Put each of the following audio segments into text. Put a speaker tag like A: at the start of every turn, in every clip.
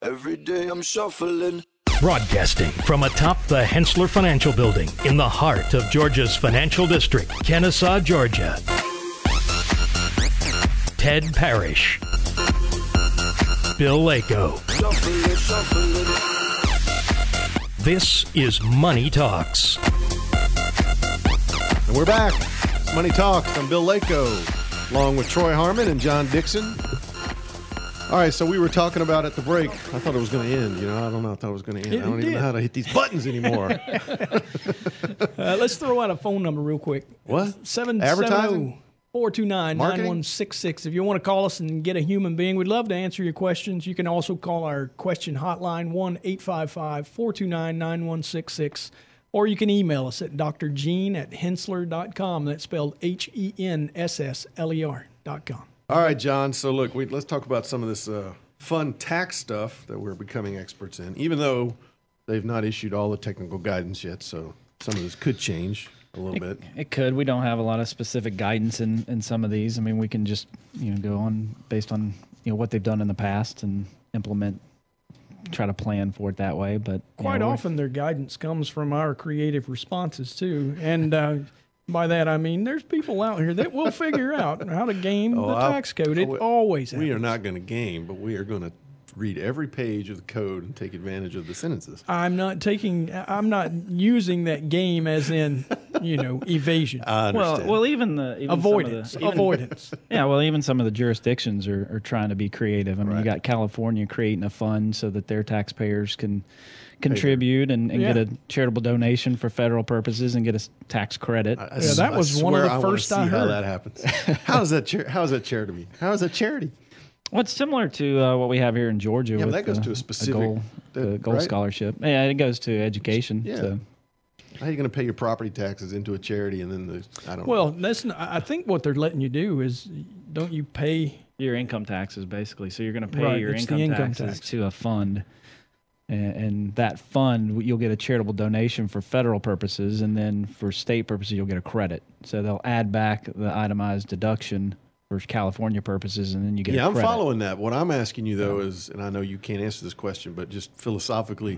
A: Every day I'm shuffling.
B: Broadcasting from atop the Hensler Financial Building in the heart of Georgia's financial district, Kennesaw, Georgia. Ted Parrish. Bill Lako. This is Money Talks.
C: And we're back. It's Money Talks. I'm Bill Lako, along with Troy Harmon and John Dixon. All right, so we were talking about at the break. I thought it was going to end. I don't know. I thought it was going to end. I don't even know how to hit these buttons anymore.
D: Let's throw out a phone number real quick.
C: What?
D: 770-429-9166. If you want to call us and get a human being, we'd love to answer your questions. You can also call our question hotline, 1-855-429-9166. Or you can email us at drgene@hensler.com. That's spelled HENSSLER.com.
C: All right, John. So, look, let's talk about some of this fun tax stuff that we're becoming experts in, even though they've not issued all the technical guidance yet. So some of this could change a little bit.
E: It could. We don't have a lot of specific guidance in some of these. I mean, we can just go on based on what they've done in the past and try to plan for it that way. But
D: quite often their guidance comes from our creative responses too, and by that I mean there's people out here that will figure out how to game the tax code. It always happens.
C: We are not going to game, but we are going to read every page of the code and take advantage of the sentences.
D: I'm not using that game as in, evasion.
C: I understand.
E: Well, even
D: avoidance.
E: Yeah, well, even some of the jurisdictions are trying to be creative. I mean, you got California creating a fund so that their taxpayers can contribute and get a charitable donation for federal purposes and get a tax credit.
D: That was one of the first I heard.
C: How that happens. How is that charity? How is that charity?
E: Well, it's similar to what we have here in Georgia.
C: Yeah,
E: with
C: that goes to a specific
E: gold scholarship. Yeah, it goes to education.
C: Yeah.
E: So.
C: How are you going to pay your property taxes into a charity and then I don't know.
D: Well, I think what they're letting you do is, don't you pay
E: your income taxes basically? So you're going to pay your income taxes to a fund. And that fund, you'll get a charitable donation for federal purposes, and then for state purposes, you'll get a credit. So they'll add back the itemized deduction for California purposes, and then you get a credit.
C: I'm following that. What I'm asking you, though, is, and I know you can't answer this question, but just philosophically,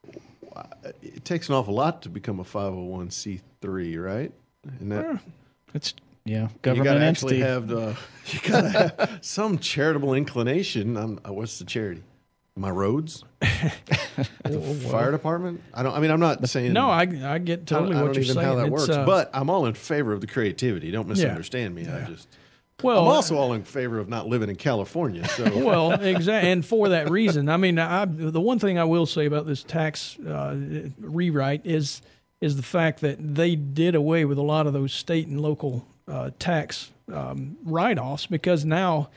C: it takes an awful lot to become a 501c3, right? And that
E: it's government entity.
C: You got to have some charitable inclination. What's the charity? My roads? The fire department? I'm not saying.
D: No, I get totally what you're saying.
C: I don't even know how that works. But I'm all in favor of the creativity. Don't misunderstand me.
D: Yeah.
C: I'm also all in favor of not living in California. So.
D: Well, exactly. And for that reason, I mean, the one thing I will say about this tax rewrite is the fact that they did away with a lot of those state and local tax write-offs, because now.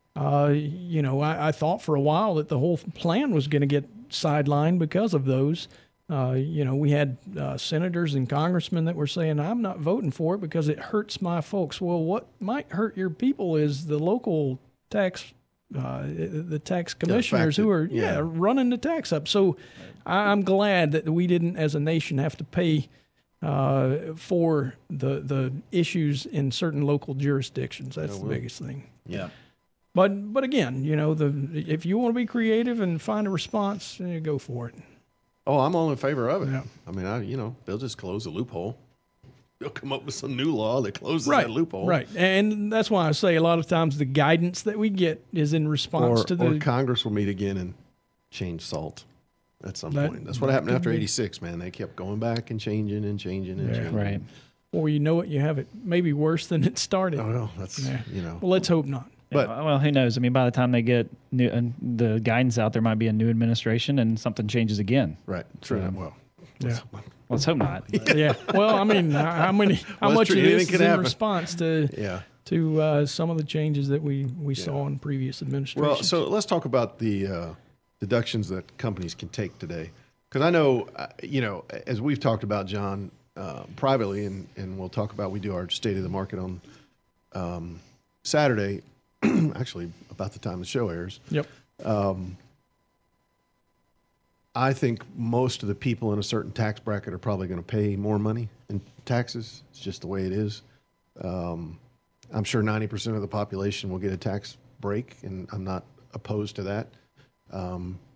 D: I thought for a while that the whole plan was going to get sidelined because of those. We had senators and congressmen that were saying, I'm not voting for it because it hurts my folks. Well, what might hurt your people is the local tax, the tax commissioners who are running the tax up. So I'm glad that we didn't, as a nation, have to pay for the issues in certain local jurisdictions. That's the biggest thing.
C: Yeah.
D: But again, if you want to be creative and find a response, go for it.
C: Oh, I'm all in favor of it.
D: Yeah.
C: I mean, they'll just close the loophole. They'll come up with some new law that closes that loophole.
D: Right, and that's why I say a lot of times the guidance that we get is in response to the...
C: Or Congress will meet again and change SALT at some point. That's what happened after 86, man. They kept going back and changing and changing and changing.
E: Right.
D: Or you have it maybe worse than it started.
C: Oh, no, that's,
D: Well, let's hope not.
E: But well, who knows? I mean, by the time they get the guidance out, there might be a new administration and something changes again.
C: Right. True.
E: Let's hope not.
D: Yeah. Well, I mean, how much of this is in response to some of the changes that we saw in previous administrations?
C: Well, so let's talk about the deductions that companies can take today, because I know, as we've talked about, John, privately, and we'll talk about, we do our State of the Market on Saturday. Actually, about the time the show airs.
D: Yep.
C: I think most of the people in a certain tax bracket are probably going to pay more money in taxes. It's just the way it is. I'm sure 90% of the population will get a tax break, and I'm not opposed to that.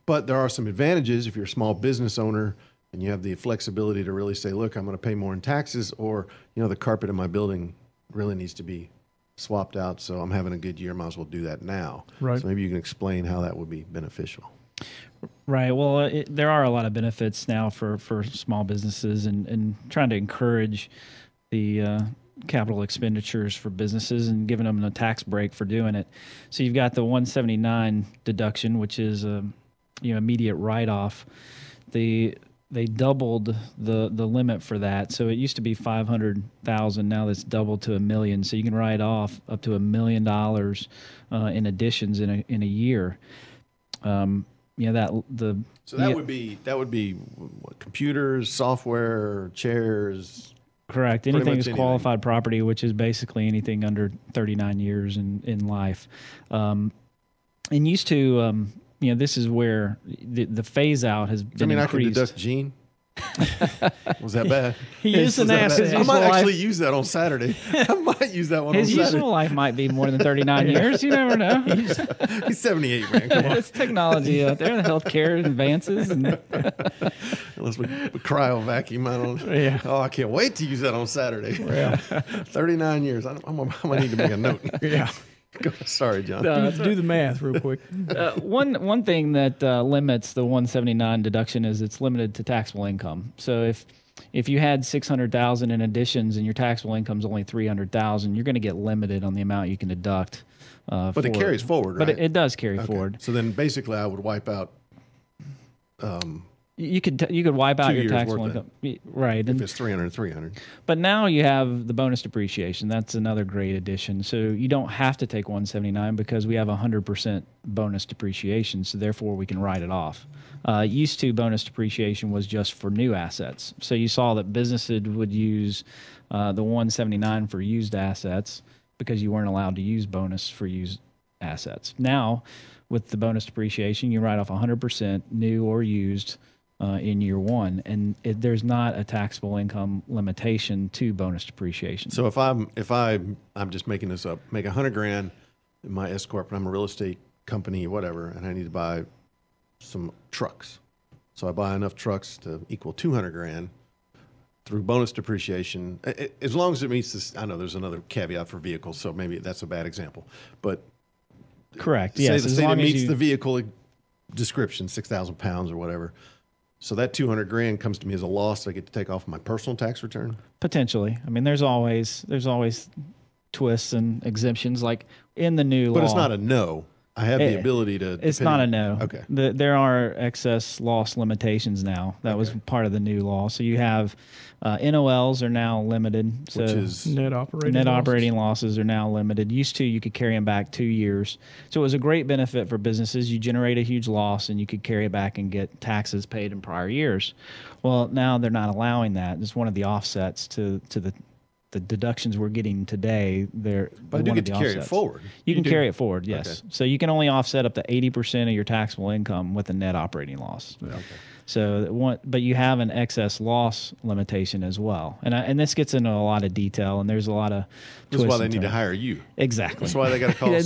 C: But there are some advantages if you're a small business owner and you have the flexibility to really say, look, I'm going to pay more in taxes, or, the carpet in my building really needs to be swapped out, so I'm having a good year, might as well do that now.
D: Right.
C: So maybe you can explain how that would be beneficial.
E: Right. Well, there are a lot of benefits now for small businesses and trying to encourage the capital expenditures for businesses and giving them a tax break for doing it. So you've got the 179 deduction, which is immediate write-off. They doubled the limit for that. So it used to be 500,000. Now that's doubled to $1 million. So you can write off up to $1 million in additions in a year. So that would be what, computers, software, chairs. Correct. Anything is qualified property, which is basically anything under 39 years in life. And used to. This is where the phase out has been increased.
C: I can deduct Gene. Was that bad?
D: He is an asset.
C: I might actually use that on Saturday. I might use that one on Saturday.
E: His useful life might be more than 39 years. You never know.
C: He's 78, man. Come on.
E: It's technology out there. The healthcare advances.
C: Unless we cryo vacuum out on.
D: Yeah.
C: Oh, I can't wait to use that on Saturday.
D: Yeah.
C: 39 years. I'm gonna need to make a note.
D: Yeah.
C: Sorry, John.
D: Do the math real quick.
E: One thing that limits the 179 deduction is it's limited to taxable income. So if you had 600,000 in additions and your taxable income is only 300,000, you're going to get limited on the amount you can deduct.
C: But it carries forward, right?
E: But it does carry forward.
C: So then basically, I would wipe out.
E: You could wipe out your taxable income, right?
C: If it's 300.
E: But now you have the bonus depreciation. That's another great addition. So you don't have to take 179 because we have 100% bonus depreciation. So therefore, we can write it off. Used to, bonus depreciation was just for new assets. So you saw that businesses would use the 179 for used assets because you weren't allowed to use bonus for used assets. Now, with the bonus depreciation, you write off 100% new or used in year one, and there's not a taxable income limitation to bonus depreciation.
C: So if I'm just making this up, make $100,000 in my S corp, and I'm a real estate company, whatever, and I need to buy some trucks. So I buy enough trucks to equal $200,000 through bonus depreciation, as long as it meets this. I know there's another caveat for vehicles, so maybe that's a bad example, but
E: correct.
C: Yes, as long as it meets the vehicle description, 6,000 pounds or whatever. So that $200,000 comes to me as a loss I get to take off my personal tax return?
E: Potentially. I mean, there's always twists and exemptions, like in the new law.
C: But it's not a no. I have the ability to.
E: It's not a no.
C: Okay.
E: There are excess loss limitations now. That was part of the new law. So you have NOLs are now limited. So
C: which is
D: net operating
E: losses are now limited. Used to, you could carry them back 2 years. So it was a great benefit for businesses. You generate a huge loss and you could carry it back and get taxes paid in prior years. Well, now they're not allowing that. It's one of the offsets to the deductions we're getting today. But
C: I do get to carry it forward.
E: You can carry it forward, yes.
C: Okay.
E: So you can only offset up to 80% of your taxable income with a net operating loss.
C: Okay.
E: So, but you have an excess loss limitation as well, and this gets into a lot of detail, and there's a lot of.
C: This is why they need to hire you.
E: Exactly.
C: That's why they got to call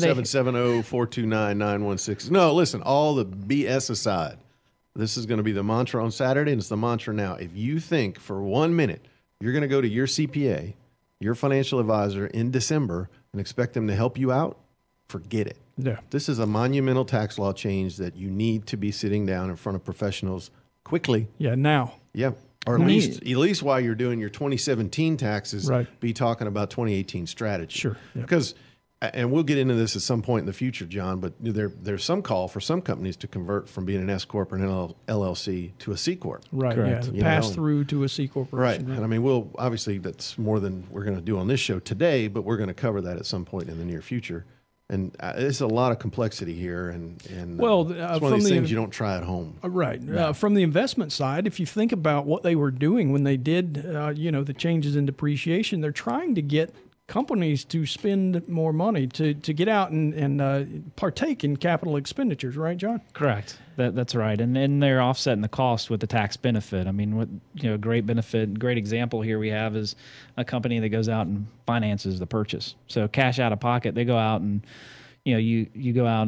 C: 770-429-916. No, listen. All the BS aside, this is going to be the mantra on Saturday, and it's the mantra now. If you think for 1 minute you're going to go to your CPA, your financial advisor in December, and expect them to help you out, forget it.
D: Yeah.
C: This is a monumental tax law change that you need to be sitting down in front of professionals quickly.
D: Yeah, now.
C: Yeah. Or at least while you're doing your 2017 taxes,
D: right,
C: be talking about 2018 strategy.
D: Sure. Yeah.
C: Because, and we'll get into this at some point in the future, John, but there's some call for some companies to convert from being an S Corp or an LLC to a C Corp.
D: Right,
E: correct.
D: Yeah, pass through to a C Corporation.
C: Right. And I mean, obviously that's more than we're going to do on this show today, but we're going to cover that at some point in the near future. And there's a lot of complexity here, and it's one of these things you don't try at home.
D: Right. From the investment side, if you think about what they were doing when they did, the changes in depreciation, they're trying to get companies to spend more money to get out and partake in capital expenditures, right, John?
E: Correct. That's right. And they're offsetting the cost with the tax benefit. I mean, great benefit, great example here we have is a company that goes out and finances the purchase. So cash out of pocket, they go out and, you go out and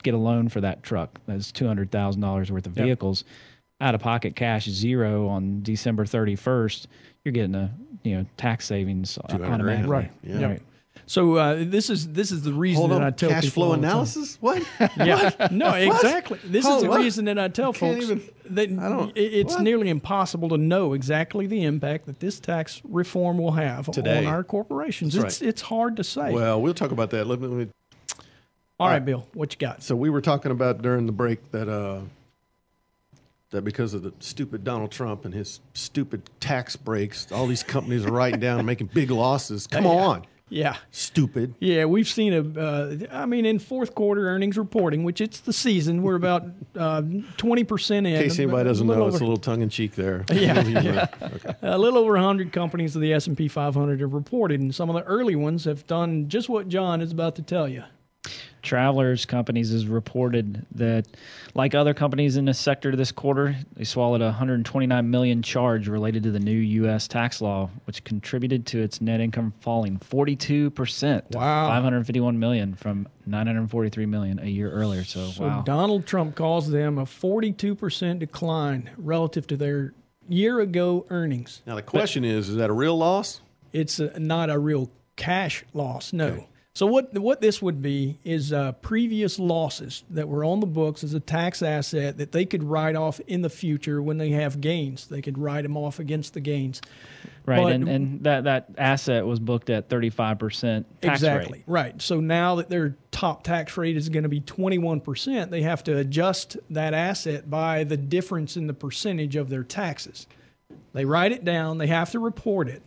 E: get a loan for that truck. That's $200,000 worth of vehicles. Out of pocket cash $0 on December 31st. You're getting a tax savings automatically.
D: Right.
C: Yeah.
D: Right. So this is the reason that I tell
C: cash
D: people
C: flow analysis. What?
D: Yeah, no, exactly. This is the reason that I tell folks that it's nearly impossible to know exactly the impact that this tax reform will have on our corporations. It's hard to say.
C: Well, we'll talk about that. Let me.
D: All right, Bill, what you got?
C: So we were talking about during the break that because of the stupid Donald Trump and his stupid tax breaks, all these companies are writing down and making big losses. Come on.
D: Yeah.
C: Stupid.
D: Yeah, we've seen in fourth quarter earnings reporting, which it's the season, we're about 20% in.
C: In case anybody doesn't know, it's a little tongue-in-cheek there.
D: Yeah.
C: Okay.
D: A little over 100 companies of the S&P 500 have reported, and some of the early ones have done just what John is about to tell you.
E: Travelers Companies has reported that, like other companies in this sector this quarter, they swallowed a $129 million charge related to the new U.S. tax law, which contributed to its net income falling 42% to $551 million from $943 million a year earlier. So wow.
D: Donald Trump calls them a 42% decline relative to their year-ago earnings.
C: Now the question is that a real loss?
D: It's not a real cash loss, no.
C: Okay.
D: So what this would be is previous losses that were on the books as a tax asset that they could write off in the future when they have gains. They could write them off against the gains.
E: Right, and that asset was booked at 35% tax
D: exactly,
E: rate.
D: Right. So now that their top tax rate is going to be 21%, they have to adjust that asset by the difference in the percentage of their taxes. They write it down. They have to report it.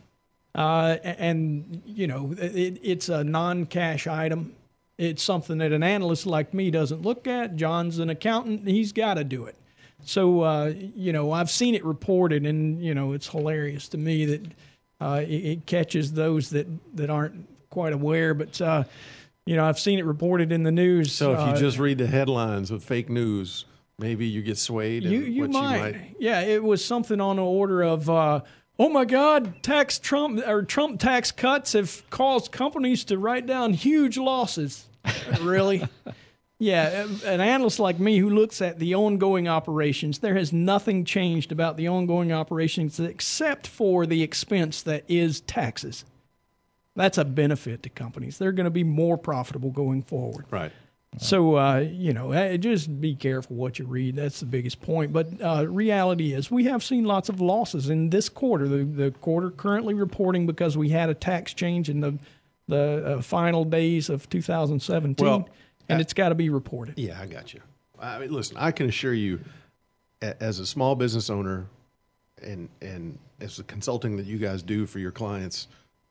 D: It's a non-cash item. It's something that an analyst like me doesn't look at. John's an accountant. He's got to do it. So, I've seen it reported, and, it's hilarious to me that it catches those that aren't quite aware. But, I've seen it reported in the news.
C: So if you just read the headlines of fake news, maybe you get swayed.
D: You might. Yeah, it was something on the order of... oh my God! Trump tax cuts have caused companies to write down huge losses. Really? Yeah, an analyst like me who looks at the ongoing operations, there has nothing changed about the ongoing operations except for the expense that is taxes. That's a benefit to companies. They're going to be more profitable going forward.
C: Right.
D: So, just be careful what you read. That's the biggest point. But reality is we have seen lots of losses in this quarter. The quarter currently reporting because we had a tax change in the final days of 2017, and it's got to be reported.
C: Yeah, I got you. I mean, listen, I can assure you as a small business owner and as the consulting that you guys do for your clients,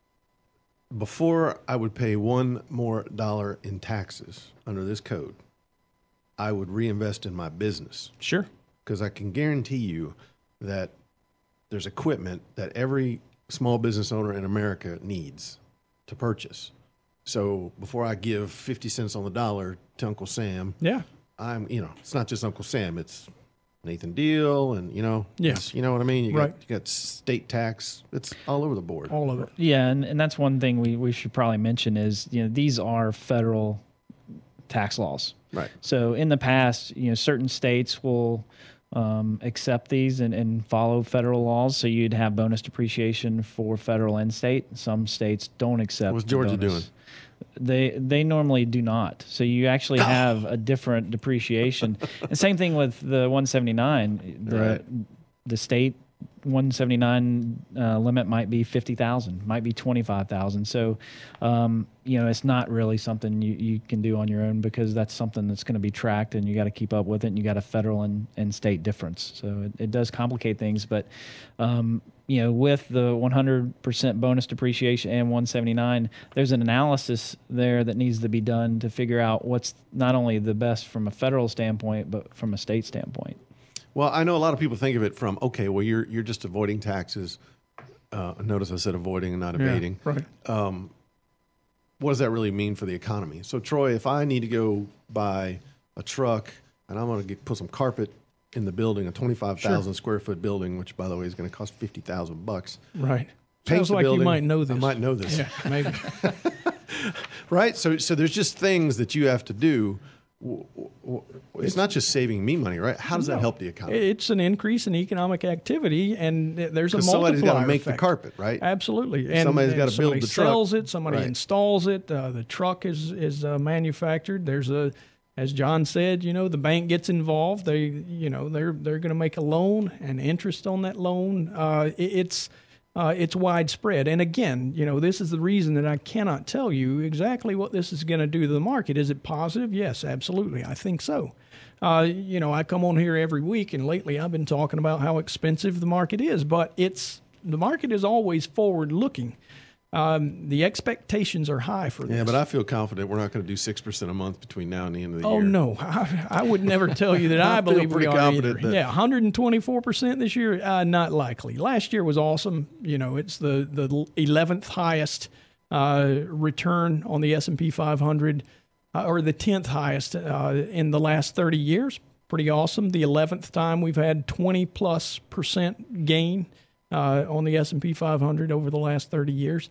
C: before I would pay $1 more in taxes under this code, I would reinvest in my business.
D: Sure.
C: Because I can guarantee you that there's equipment that every small business owner in America needs to purchase. So before I give 50 cents on the dollar to Uncle Sam, it's not just Uncle Sam, it's Nathan Deal, and you know what I mean. You got state tax. It's all over the board.
D: All of it.
E: Yeah, and that's one thing we should probably mention is these are federal tax laws.
C: Right.
E: So in the past, certain states will accept these and follow federal laws. So you'd have bonus depreciation for federal and state. Some states don't accept.
C: What's Georgia doing?
E: They normally do not. So you actually have a different depreciation. And same thing with the 179. The state 179 limit might be 50,000, might be 25,000. So it's not really something you can do on your own, because that's something that's going to be tracked, and you got to keep up with it, and you got a federal and state difference. So it does complicate things, but with the 100% bonus depreciation and 179, there's an analysis there that needs to be done to figure out what's not only the best from a federal standpoint, but from a state standpoint.
C: Well, I know a lot of people think of it from, okay, well, you're just avoiding taxes. Notice I said avoiding and not evading.
D: Yeah, right.
C: What does that really mean for the economy? So, Troy, if I need to go buy a truck and I'm going to put some carpet in the building, a 25,000 square foot building, which, by the way, is going to cost $50,000.
D: Right. Sounds like you might know this.
C: I might know this.
D: Yeah, maybe.
C: Right? So there's just things that you have to do it's not just saving me money, right? How does that help the economy?
D: It's an increase in economic activity, and there's a multiplier
C: somebody's got to make
D: effect.
C: The carpet, right?
D: Absolutely. And
C: somebody's got to build the truck.
D: Somebody sells it. Somebody
C: right.
D: installs it. The truck is manufactured. There's as John said, the bank gets involved. They're going to make a loan and interest on that loan. It's widespread. And again, this is the reason that I cannot tell you exactly what this is going to do to the market. Is it positive? Yes, absolutely. I think so. I come on here every week, and lately I've been talking about how expensive the market is, but the market is always forward-looking. The expectations are high for this.
C: Yeah, but I feel confident we're not going to do 6% a month between now and the end of the year.
D: Oh, no. I would never tell you that I believe we are either. Yeah, 124% this year, not likely. Last year was awesome. It's the 11th highest return on the S&P 500, or the 10th highest in the last 30 years. Pretty awesome. The 11th time we've had 20+% gain on the S&P 500 over the last 30 years.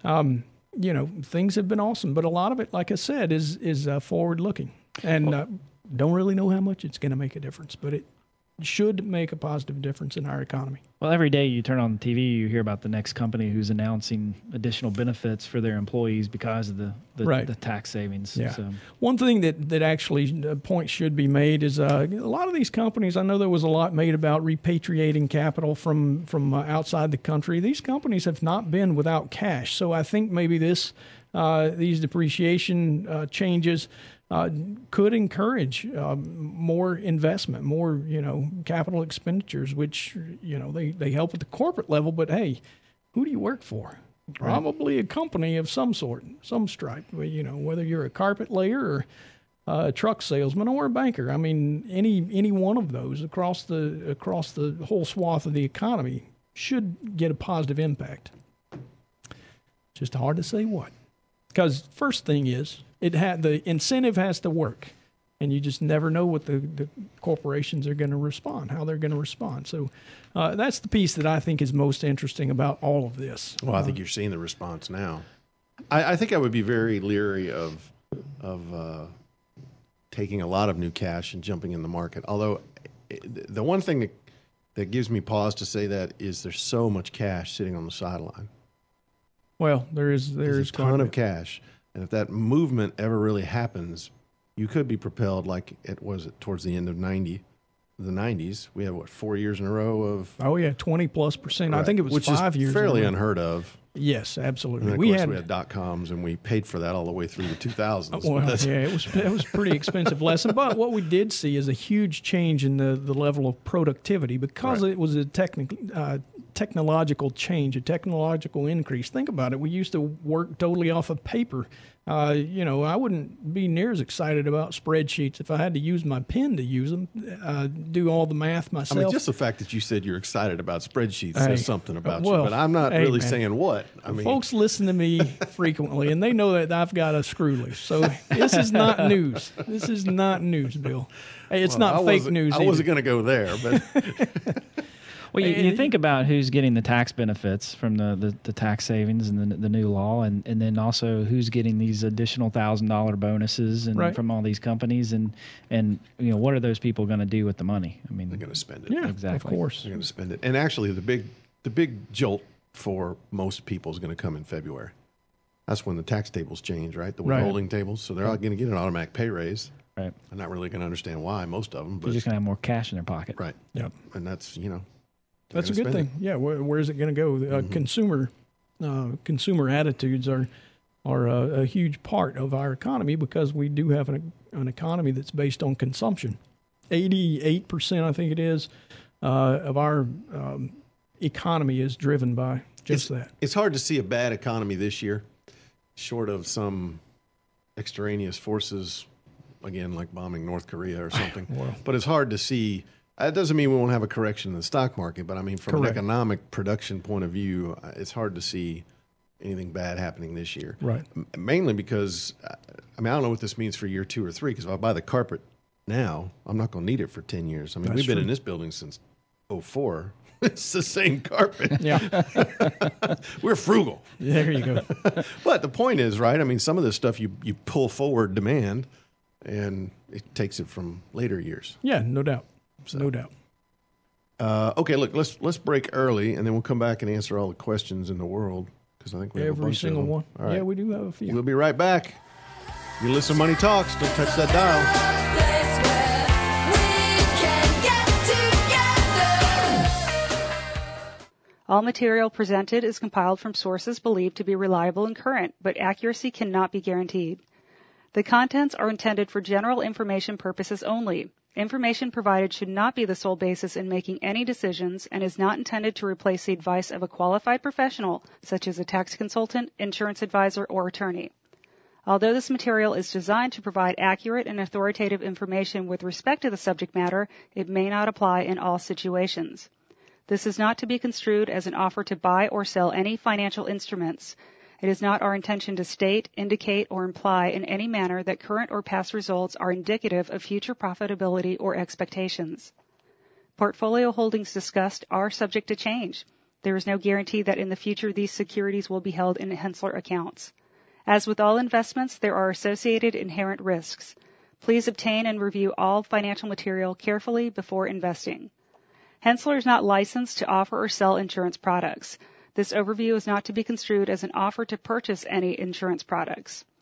D: Things have been awesome, but a lot of it, like I said, is forward-looking, and don't really know how much it's going to make a difference, but it should make a positive difference in our economy.
E: Well, every day you turn on the TV, you hear about the next company who's announcing additional benefits for their employees because of the tax savings.
D: Yeah.
E: So.
D: One thing that actually a point should be made is a lot of these companies, I know there was a lot made about repatriating capital from outside the country. These companies have not been without cash. So I think maybe these depreciation changes could encourage more investment, more capital expenditures, which they help at the corporate level. But hey, who do you work for? Probably a company of some sort, some stripe. Whether you're a carpet layer or a truck salesman or a banker. I mean, any one of those across the whole swath of the economy should get a positive impact. Just hard to say what. Because first thing is, the incentive has to work, and you just never know what the corporations are going to respond, how they're going to respond. So that's the piece that I think is most interesting about all of this.
C: Well, I think you're seeing the response now. I think I would be very leery of taking a lot of new cash and jumping in the market. Although the one thing that gives me pause to say that is there's so much cash sitting on the sideline.
D: Well, there's
C: a ton of cash. And if that movement ever really happens, you could be propelled like it was towards the end of the 90s. We had, 4 years in a row of...
D: Oh, yeah, 20+%.
C: Right.
D: I think it was
C: which
D: 5 years.
C: Which is fairly unheard of.
D: Yes, absolutely.
C: And of course, we had dot-coms, and we paid for that all the way through the 2000s.
D: Well, yeah, it was a pretty expensive lesson. But what we did see is a huge change in the level of productivity because it was a technological change, a technological increase. Think about it. We used to work totally off of paper. I wouldn't be near as excited about spreadsheets if I had to use my pen to use them, do all the math myself.
C: I mean, just the fact that you said you're excited about spreadsheets says something about you, but I'm not really saying what. I mean,
D: folks listen to me frequently, and they know that I've got a screw loose. So this is not news. This is not news, Bill. Hey, it's not fake news
C: I wasn't going to go there, but...
E: Well, you think about who's getting the tax benefits from the tax savings and the new law, and then also who's getting these additional $1,000 bonuses from all these companies, and what are those people going to do with the money? I mean,
C: they're going to spend it.
D: Yeah,
E: exactly.
D: Of course,
C: they're going to spend it. And actually, the big jolt for most people is going to come in February. That's when the tax tables change, right? The withholding tables. So they're all going to get an automatic pay raise.
E: Right.
C: I'm not really going to understand why, most of them. But
E: they're just going to have more cash in their pocket.
C: Right.
D: Yep.
C: And that's,
D: that's a good thing. Yeah. Where is it going to go? Consumer attitudes are a huge part of our economy because we do have an economy that's based on consumption. 88%, I think it is, of our economy is driven by that.
C: It's hard to see a bad economy this year, short of some extraneous forces, again, like bombing North Korea or something. But it's hard to see. That doesn't mean we won't have a correction in the stock market, but I mean, from an economic production point of view, it's hard to see anything bad happening this year.
D: Right.
C: Mainly because, I don't know what this means for year 2 or 3, because if I buy the carpet now, I'm not going to need it for 10 years. I mean, we've been in this building since 2004. It's the same carpet.
D: Yeah.
C: We're frugal.
D: There you go.
C: But the point is, right, I mean, some of this stuff you pull forward demand, and it takes it from later years.
D: Yeah, no doubt. No doubt.
C: Okay, look, let's break early, and then we'll come back and answer all the questions in the world, because I think we have a bunch
D: single
C: of them.
D: one.
C: All right.
D: Yeah, we do have a few.
C: We'll be right back. You listen to Money Talks. Don't touch that dial.
F: All material presented is compiled from sources believed to be reliable and current, but accuracy cannot be guaranteed. The contents are intended for general information purposes only. Information provided should not be the sole basis in making any decisions and is not intended to replace the advice of a qualified professional, such as a tax consultant, insurance advisor, or attorney. Although this material is designed to provide accurate and authoritative information with respect to the subject matter, it may not apply in all situations. This is not to be construed as an offer to buy or sell any financial instruments. It is not our intention to state, indicate, or imply in any manner that current or past results are indicative of future profitability or expectations. Portfolio holdings discussed are subject to change. There is no guarantee that in the future these securities will be held in Henssler accounts. As with all investments, there are associated inherent risks. Please obtain and review all financial material carefully before investing. Henssler is not licensed to offer or sell insurance products. This overview is not to be construed as an offer to purchase any insurance products.